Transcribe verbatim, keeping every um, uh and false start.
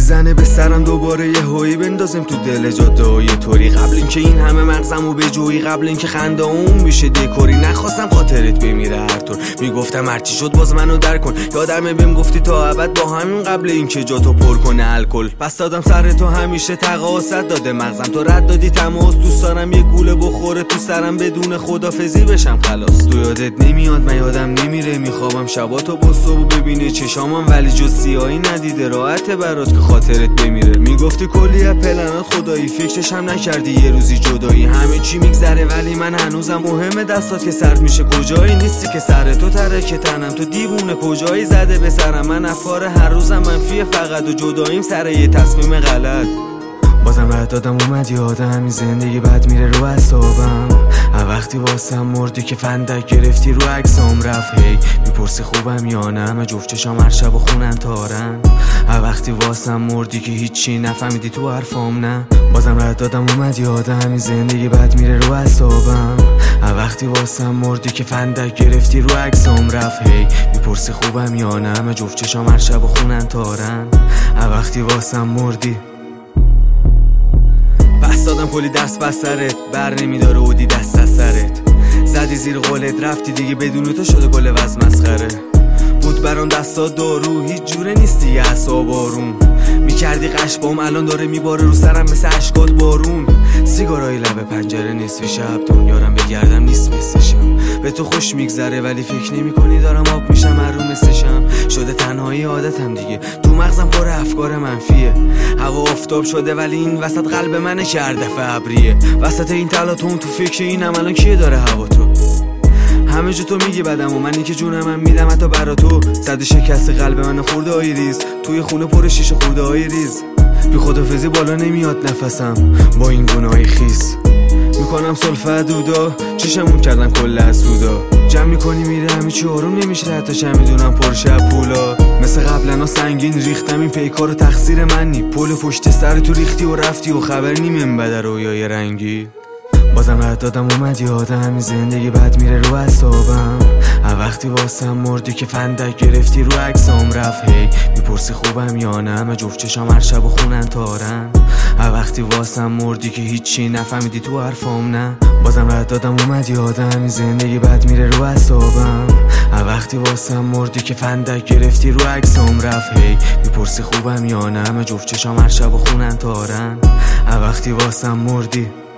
میزنه به سرم دوباره یه هویی بندازم تو دل جاده و یه طوری. قبل اینکه این همه مغزمو به جویی، قبل اینکه خنده اون میشه دکوری. نخواستم خاطرت بمیره هر طور، میگفتم هرچی شد باز منو در کن. یادمه بهم گفتی تا ابد با همین، قبل اینکه جاتو پر کنه الکل. پس دادم سر تو همیشه تقاصت داده مغزم، تو رد دادی تماس. دوست دارم یه گوله بخوره تو سرم بدون خدافظی بشم خلاص. تو یادت نمیاد من یادم نمیره، میخوابم شباتو با صبح ببینه چشامم ولی جز سیاهی ندیده. راحته برات که خاطرت بمیره. میگفتی کلی از پلنات خدایی، فکرش هم نکردی یه روزی جدایی. همه چی میگذره ولی من هنوزم مهمه دستات که سرد میشه. کجایی نیستی که سر تو ترکه تنم، تو دیوونه کجایی زده به سرم. من افکار هر روزم منفیه فقط و جداییم سر یه تصمیم غلط. بازم رد دادم اومد یادم همین زندگی بد میره رو اعصابم. وقتی واسم مردی که فندک گرفتی رو عکسام رفت. هی میپرسی خوبم یا نه، همه جفت چشام هر شب و خونن تارن. وقتی واسم مردی که هیچی نفهمیدی تو حرفام نه. بازم رد دادم اومد یادم همین زندگی بد میره رو اعصابم. وقتی واسم مردی که فندک گرفتی رو عکسام رفت. هی میپرسی خوبم یا نه، همه جفت چشام هر شب و خونن تارن. وقتی واسم مردی پس دادم کلی دست بسترت، بر نمیداره اودی دست از سرت. زدی زیر قولت رفتی دیگه، بدون تو شده کل وز مسخره. بود برام دستا دارو، هیچ جوره نیستی یه اعصاب آروم. میکردی قشبام الان داره میباره رو سرم مثل اشکات بارون. سیگارای لب پنجره نصف شب، دنیارم بگردم نیست مثلشم. به تو خوش میگذره ولی فکر نمی کنی دارم آب میشم هر رو مثلشم. شده تنهایی عادتم دیگه، تو مغزم پر افکار منفیه. هوا آفتاب شده ولی این وسط قلب منه که هر دفعه ابریه. وسط این تلاطم تو فکر اینم الان کیه داره هوا تو. همه جو تو میگی بدم و منی که جونم من میدم حتی برا تو. صد شکست قلب من خورده های ریز، توی خونه پر شیشه خورده های ریز. بی خدافزی بالا نمیاد نفسم با این گناهی خیس. میکنم سلفه دودا، چشمون کردن کل از سودا. جمع میکنی میره همه چی آروم نمیشه، حتی چه میدونم پرشه پولا. مثل قبلنا سنگین ریختم این پیکارو تقصیر من نی. پول پشت سر تو ریختی و رفتی و خبر نیم بدر رویای رنگی. بازم رد دادم اومد یادم همین زندگی بد میره رو اعصابم. وقتی واسم مردی که فندک گرفتی رو عکسام رفت. هی میپرسی خوبم یا نه، همه جفت چشام هر شب و خونن تارن. وقتی واسم مردی که هیچی نفهمیدی تو حرفام نه. بازم رد دادم اومد یادم همین زندگی بد میره رو اعصابم. وقتی واسم مردی که فندک گرفتی رو عکسام رفت. هی میپرسی خوبم یا نه، همه جفت چشام هر شب و خونن تارن. وقتی واسم مردی